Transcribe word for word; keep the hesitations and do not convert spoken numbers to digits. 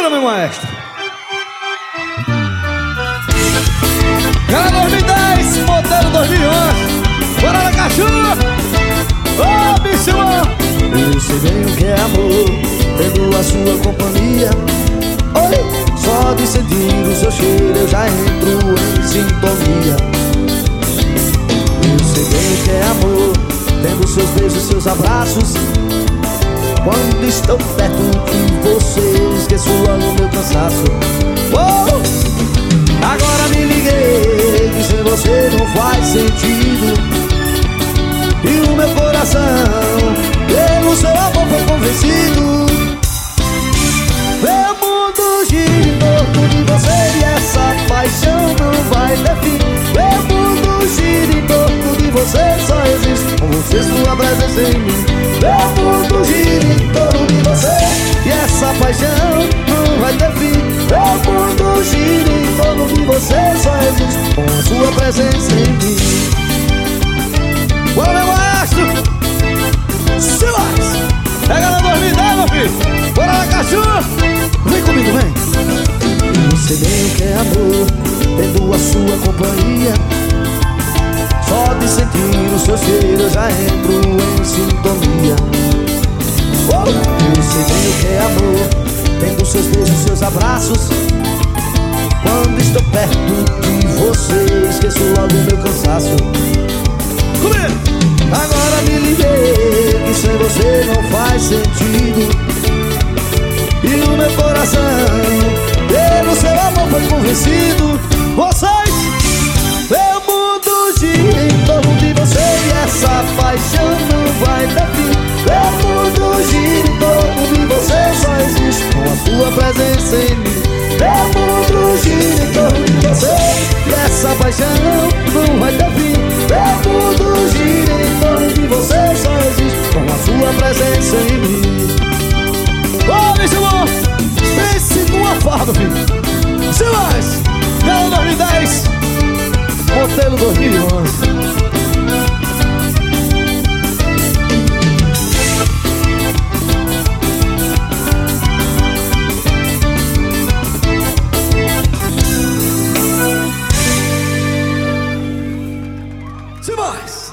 Segura, meu maestro. Cara dois mil e dez, modelo dois mil e onze. Bora na cachorra. Ô, bicho bom. Eu sei bem o que é amor, tendo a sua companhia. Oi, só de sentir o seu cheiro eu já entro em sintonia. Eu sei bem o que é amor, tendo seus beijos, seus abraços. Quando estou perto de você, esqueço logo o meu cansaço. Oh, agora me liguei que sem você não faz sentido. E o meu coração, pelo seu amor, foi convencido. Meu mundo gira em torno de você e essa paixão não vai ter fim. Meu mundo gira em torno de você, só existe com você, sua presença em mim. Meu mundo gira em torno de você e essa paixão não vai ter fim. Meu mundo gira em torno de você, só existe com a sua presença em mim. Bora, meu maestro. Silas, pega na dois mil e dez, meu filho. Bora na cachorra. Vem comigo, vem. Você bem o que é amor, tendo a sua companhia. Só de sentir o seu cheiro eu já entro em sintonia. Oh, eu sei bem o que é amor, tendo seus beijos, seus abraços. Quando estou perto de você, esqueço logo o meu cansaço. Comigo. Agora me liguei que sem você não faz sentido. E o meu coração, pelo seu amor, foi convencido. Vocês, meu mundo gira em torno de você e essa paixão não vai ter fim. Meu mundo gira em torno de você, só existe com a sua presença em mim. Meu mundo gira em torno de você e essa paixão não vai ter fim. Meu mundo gira em torno de você, só existe com a sua presença em mim. ô, bicho bom. Pense numa farda, filho. Silas, Galo dois mil e dez, modelo dois mil e onze.